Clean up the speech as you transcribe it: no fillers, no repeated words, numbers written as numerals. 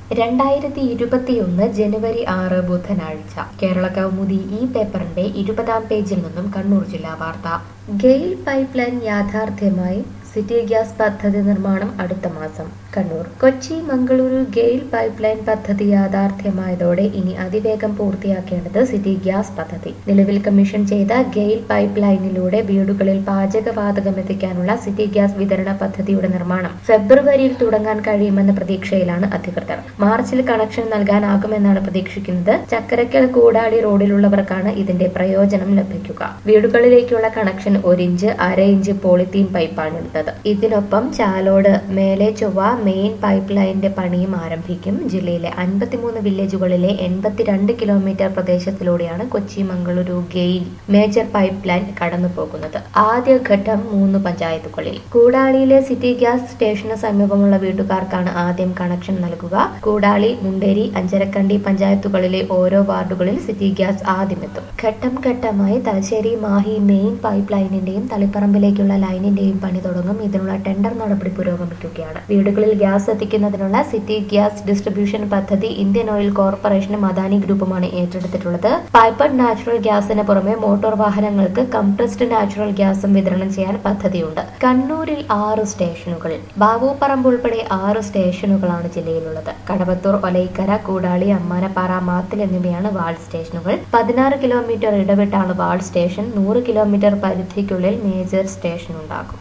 2021 ജനുവരി 6 ബുധനാഴ്ച കേരള കൗമുദി ഈ പേപ്പറിന്റെ 20-ാം പേജിൽ നിന്നും കണ്ണൂർ ജില്ലാ വാർത്ത. ഗെയിൽ പൈപ്പ് ലൈൻ യാഥാർത്ഥ്യമായി, സിറ്റി ഗ്യാസ് പദ്ധതി നിർമ്മാണം അടുത്ത മാസം. കണ്ണൂർ. കൊച്ചി മംഗളൂരു ഗെയിൽ പൈപ്പ് ലൈൻ പദ്ധതി യാഥാർത്ഥ്യമായതോടെ ഇനി അതിവേഗം പൂർത്തിയാക്കേണ്ടത് സിറ്റി ഗ്യാസ് പദ്ധതി. നിലവിൽ കമ്മീഷൻ ചെയ്ത ഗെയിൽ പൈപ്പ് ലൈനിലൂടെ വീടുകളിൽ പാചകവാതകം എത്തിക്കാനുള്ള സിറ്റി ഗ്യാസ് വിതരണ പദ്ധതിയുടെ നിർമ്മാണം ഫെബ്രുവരിയിൽ തുടങ്ങാൻ കഴിയുമെന്ന പ്രതീക്ഷയിലാണ് അധികൃതർ. മാർച്ചിൽ കണക്ഷൻ നൽകാനാകുമെന്നാണ് പ്രതീക്ഷിക്കുന്നത്. ചക്കരക്കൽ കൂടാളി റോഡിലുള്ളവർക്കാണ് ഇതിന്റെ പ്രയോജനം ലഭിക്കുക. വീടുകളിലേക്കുള്ള കണക്ഷൻ 1 ഇഞ്ച്, 1/2 ഇഞ്ച് പോളിത്തീൻ പൈപ്പാണ്. ഇതിനൊപ്പം ചാലോട് മേലെ ചൊവ്വ മെയിൻ പൈപ്പ് ലൈനിന്റെ പണിയും ആരംഭിക്കും. ജില്ലയിലെ 53 വില്ലേജുകളിലെ 82 കിലോമീറ്റർ പ്രദേശത്തിലൂടെയാണ് Kochi Mangaluru GAIL major pipe line കടന്നു പോകുന്നത്. ആദ്യഘട്ടം 3 പഞ്ചായത്തുകളിൽ. കൂടാളിയിലെ സിറ്റി ഗ്യാസ് സ്റ്റേഷന് സമീപമുള്ള വീട്ടുകാർക്കാണ് ആദ്യം കണക്ഷൻ നൽകുക. കൂടാളി, മുണ്ടേരി, അഞ്ചരക്കണ്ടി പഞ്ചായത്തുകളിലെ ഓരോ വാർഡുകളിൽ സിറ്റി ഗ്യാസ് ആദ്യമെത്തും. ഘട്ടം ഘട്ടമായി തലശ്ശേരി മാഹി മെയിൻ പൈപ്പ് ലൈനിന്റെയും തളിപ്പറമ്പിലേക്കുള്ള ലൈനിന്റെയും പണി തുടങ്ങും. ഇതിനുള്ള ടെൻഡർ നടപടി പുരോഗമിക്കുകയാണ്. വീടുകളിൽ ഗ്യാസ് എത്തിക്കുന്നതിനുള്ള സിറ്റി ഗ്യാസ് ഡിസ്ട്രിബ്യൂഷൻ പദ്ധതി ഇന്ത്യൻ ഓയിൽ കോർപ്പറേഷനും അദാനി ഗ്രൂപ്പുമാണ് ഏറ്റെടുത്തിട്ടുള്ളത്. പൈപ്പഡ് നാച്ചുറൽ ഗ്യാസിന് പുറമെ മോട്ടോർ വാഹനങ്ങൾക്ക് കംപ്രസ്ഡ് നാച്ചുറൽ ഗ്യാസും വിതരണം ചെയ്യാൻ പദ്ധതിയുണ്ട്. കണ്ണൂരിൽ 6 സ്റ്റേഷനുകൾ. ബാബുപ്പറമ്പ് ഉൾപ്പെടെ 6 സ്റ്റേഷനുകളാണ് ജില്ലയിലുള്ളത്. കടവത്തൂർ, ഒലൈക്കര, കൂടാളി, അമ്മാനപ്പാറ, മാത്തിൽ എന്നിവയാണ് വാൾ സ്റ്റേഷനുകൾ. 16 കിലോമീറ്റർ ഇടവിട്ടാണ് വാൾ സ്റ്റേഷൻ. 100 കിലോമീറ്റർ പരിധിക്കുള്ളിൽ മേജർ സ്റ്റേഷൻ ഉണ്ടാകും.